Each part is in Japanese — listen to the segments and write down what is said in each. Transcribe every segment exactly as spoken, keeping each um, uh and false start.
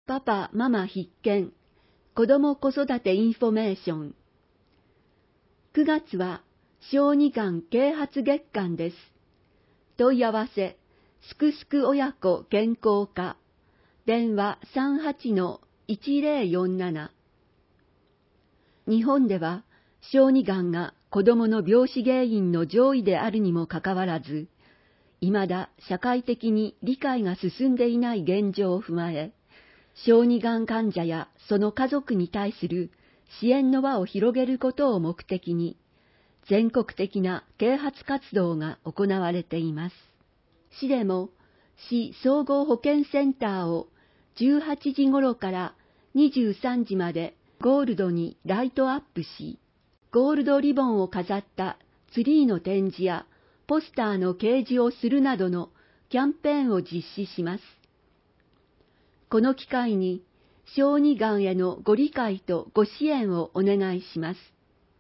パパママ必見子ども子育てインフォメーション。くがつは小児がん啓発月間です。問い合わせ、すくすく親子健康課、電話 さんはちのいちぜろよんなな。日本では小児がんが子どもの病死原因の上位であるにもかかわらず、未だ社会的に理解が進んでいない現状を踏まえ、小児がん患者やその家族に対する支援の輪を広げることを目的に、全国的な啓発活動が行われています。市でも、市総合保健センターをじゅうはちじごろからにじゅうさんじまでゴールドにライトアップし、ゴールドリボンを飾ったツリーの展示やポスターの掲示をするなどのキャンペーンを実施します。この機会に小児がんへのご理解とご支援をお願いします。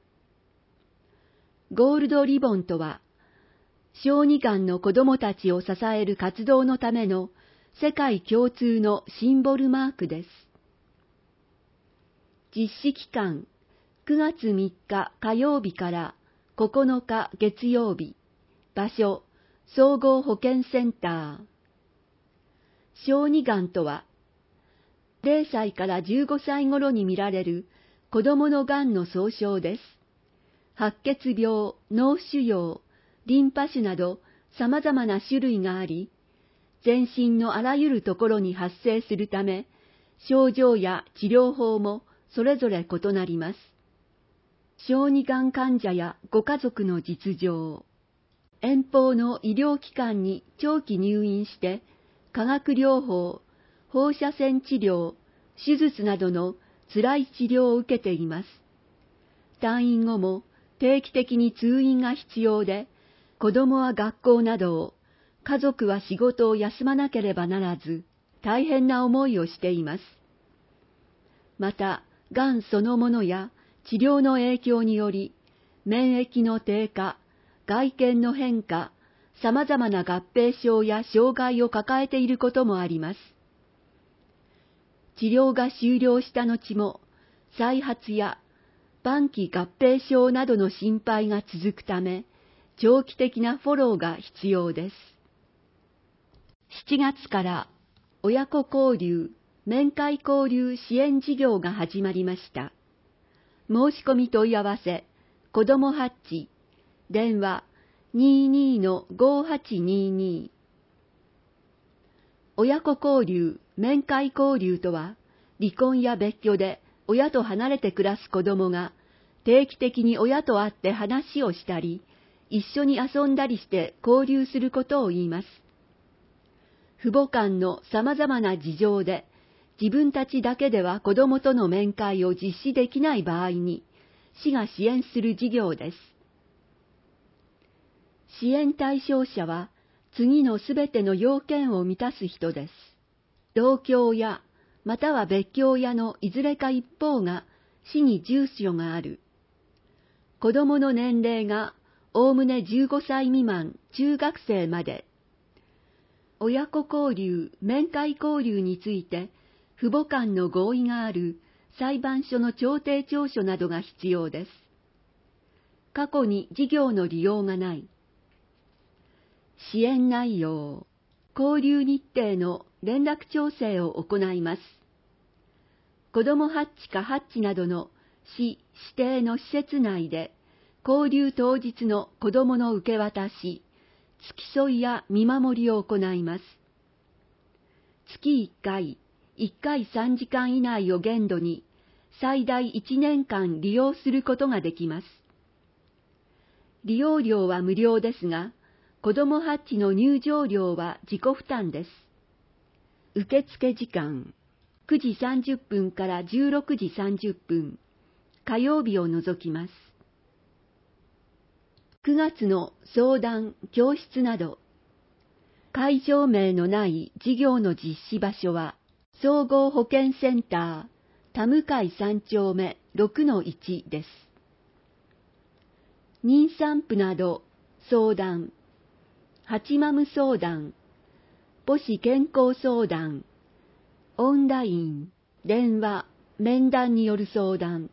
ゴールドリボンとは、小児がんの子どもたちを支える活動のための世界共通のシンボルマークです。実施期間、くがつみっか火曜日からここのか月曜日、場所、総合保健センター。小児がんとは、ぜろさいからじゅうごさい頃に見られる子どものがんの総称です。白血病、脳腫瘍、リンパ腫など様々な種類があり、全身のあらゆるところに発生するため、症状や治療法もそれぞれ異なります。小児がん患者やご家族の実情。遠方の医療機関に長期入院して、化学療法、放射線治療、手術などの辛い治療を受けています。退院後も定期的に通院が必要で、子供は学校などを、家族は仕事を休まなければならず、大変な思いをしています。また、がんそのものや治療の影響により、免疫の低下、外見の変化、様々な合併症や障害を抱えていることもあります。治療が終了した後も、再発や晩期合併症などの心配が続くため、長期的なフォローが必要です。しちがつから親子交流、面会交流支援事業が始まりました。申し込み問い合わせ、子どもハッチ、電話 にじゅうにのごはちにーにー。親子交流、面会交流とは、離婚や別居で親と離れて暮らす子供が定期的に親と会って話をしたり、一緒に遊んだりして交流することを言います。父母間の様々な事情で、自分たちだけでは子供との面会を実施できない場合に、市が支援する事業です。支援対象者は、次のすべての要件を満たす人です。同居や、または別居親のいずれか一方が市に住所がある。子供の年齢がおおむねじゅうごさい未満中学生まで。親子交流、面会交流について父母間の合意がある裁判所の調停調書などが必要です。過去に事業の利用がない。支援内容、交流日程の連絡調整を行います。子どもハッチかハッチなどの市指定の施設内で、交流当日の子どもの受け渡し、付き添いや見守りを行います。月いっかい、いっかいさんじかん以内を限度に、最大いちねんかん利用することができます。利用料は無料ですが、子どもハッチの入場料は自己負担です。受付時間、くじさんじゅっぷんからじゅうろくじさんじゅっぷん、火曜日を除きます。くがつの相談、教室など、会場名のない事業の実施場所は、総合保健センター、田向さん丁目 ろくのいち です。妊産婦など相談、ハチマム相談、母子健康相談、 オンライン、電話、面談による相談。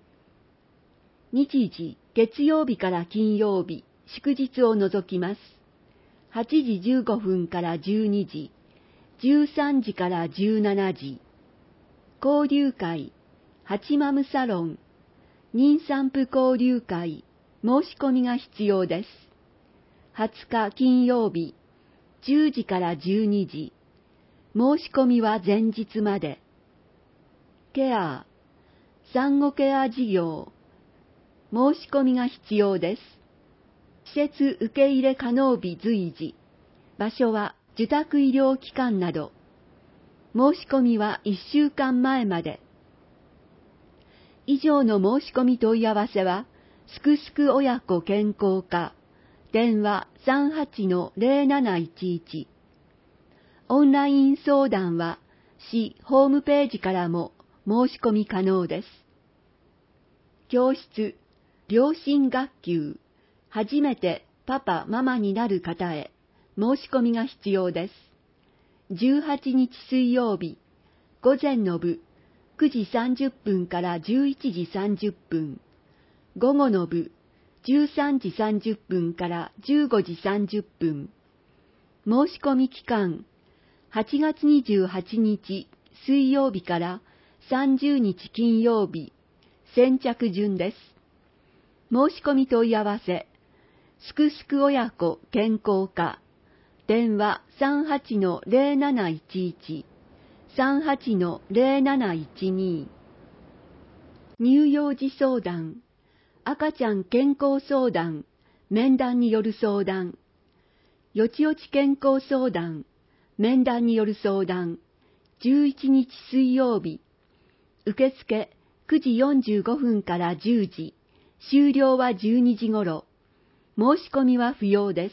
日時、月曜日から金曜日、祝日を除きます。はちじじゅうごふんからじゅうにじ、じゅうさんじからじゅうしちじ。交流会、八マムサロン、妊産婦交流会、申し込みが必要です。はつか金曜日、じゅうじからじゅうにじ。申し込みは前日まで。ケア、産後ケア事業。申し込みが必要です。施設受け入れ可能日随時。場所は受託医療機関など。申し込みはいっしゅうかんまえまで。以上の申し込み問い合わせは、すくすく親子健康課、電話 さんはちのゼロなないちいち。オンライン相談は、市ホームページからも申し込み可能です。教室、両親学級、初めてパパママになる方へ、申し込みが必要です。じゅうはちにち水曜日、午前の部、くじさんじゅっぷんからじゅういちじさんじゅっぷん、午後の部、じゅうさんじさんじゅっぷんからじゅうごじさんじゅっぷん。申し込み期間、はちがつにじゅうはちにち水曜日からさんじゅうにち金曜日、先着順です。申し込み問い合わせ、すくすく親子健康課、電話 さんはちのゼロなないちいち、さんはちのゼロなないちに。乳幼児相談、赤ちゃん健康相談、面談による相談、よちよち健康相談、面談による相談、じゅういちにち水曜日、受付くじよんじゅうごふんからじゅうじ、終了はじゅうにじごろ、申し込みは不要です。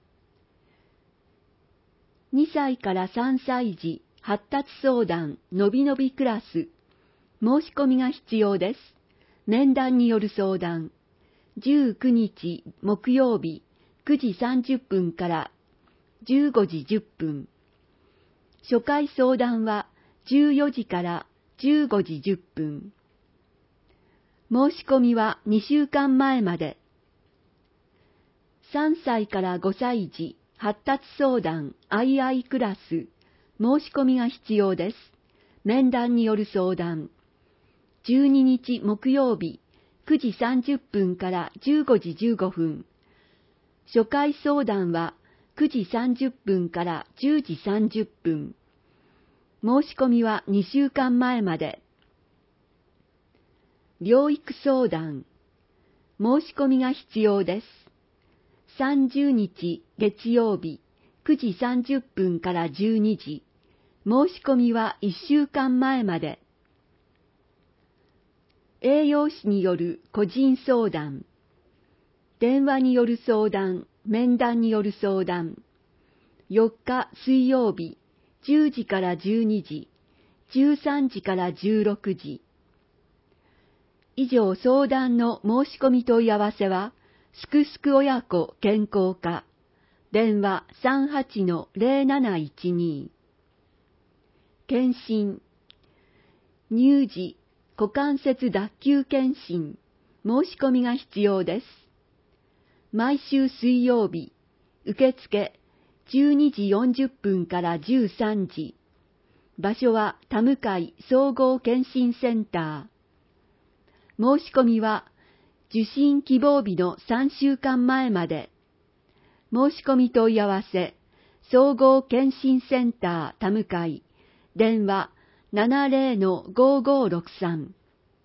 にさいからさんさい児発達相談のびのびクラス、申し込みが必要です。面談による相談、じゅうくにち木曜日くじさんじゅっぷんからじゅうごじじゅっぷん。初回相談はじゅうよじからじゅうごじじゅっぷん。申し込みはにしゅうかんまえまで。さんさいからごさい児発達相談アイアイクラス、申し込みが必要です。面談による相談。じゅうににち木曜日くじさんじゅっぷんからじゅうごじじゅうごふん。初回相談はくじさんじゅっぷんからじゅうじさんじゅっぷん。申し込みはにしゅうかんまえまで。療育相談。申し込みが必要です。さんじゅうにち月曜日くじさんじゅっぷんからじゅうにじ。申し込みはいっしゅうかんまえまで。栄養士による個人相談。電話による相談、面談による相談。よっか水曜日、じゅうじからじゅうにじ、じゅうさんじからじゅうろくじ。以上相談の申し込み問い合わせは、すくすく親子健康課、電話 さんはちのゼロなないちに。検診、乳児、股関節脱臼検診、申し込みが必要です。毎週水曜日、受付じゅうにじよんじゅっぷんからじゅうさんじ。場所は田向総合検診センター。申し込みは受診希望日のさんしゅうかんまえまで。申し込み問い合わせ、総合検診センター田向電話 ななゼロのごごろくさん。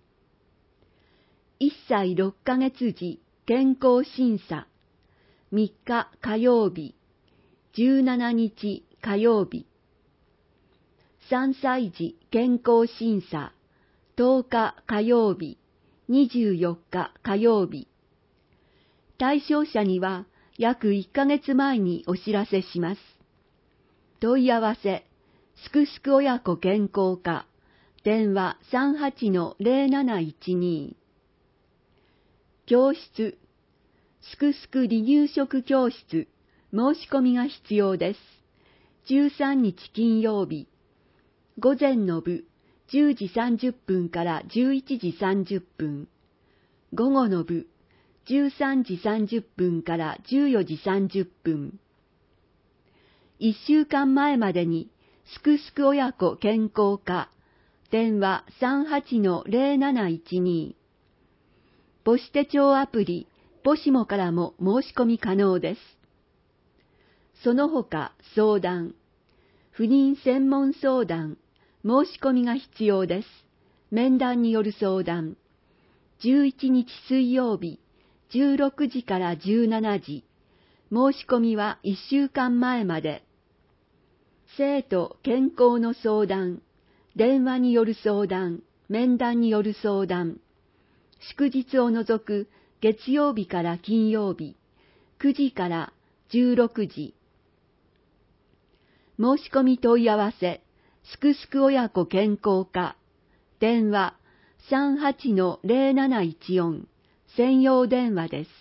いっさいろっかげつ児健康審査。みっか火曜日、じゅうしちにち火曜日。さんさい児健康審査。とおか火曜日、にじゅうよっか火曜日。対象者には約いっかげつまえにお知らせします。問い合わせ、すくすく親子健康課、電話 さんはちのゼロなないちに。教室、すくすく離乳食教室、申し込みが必要です。じゅうさんにち金曜日、 午前の部、じゅうじさんじゅっぷんからじゅういちじさんじゅっぷん。午後の部、じゅうさんじさんじゅっぷんからじゅうよじさんじゅっぷん。いっしゅうかんまえまでに、すくすく親子健康課、電話 さんはちのゼロなないちに。母子手帳アプリ、ポシモからも申し込み可能です。その他、相談。不妊専門相談、申し込みが必要です。面談による相談。じゅういちにち水曜日、じゅうろくじからじゅうしちじ。申し込みはいっしゅうかんまえまで。生徒健康の相談、電話による相談、面談による相談。祝日を除く月曜日から金曜日、くじからじゅうろくじ。申し込み問い合わせ、すくすく親子健康課、電話 さんはちのゼロなないちよん、専用電話です。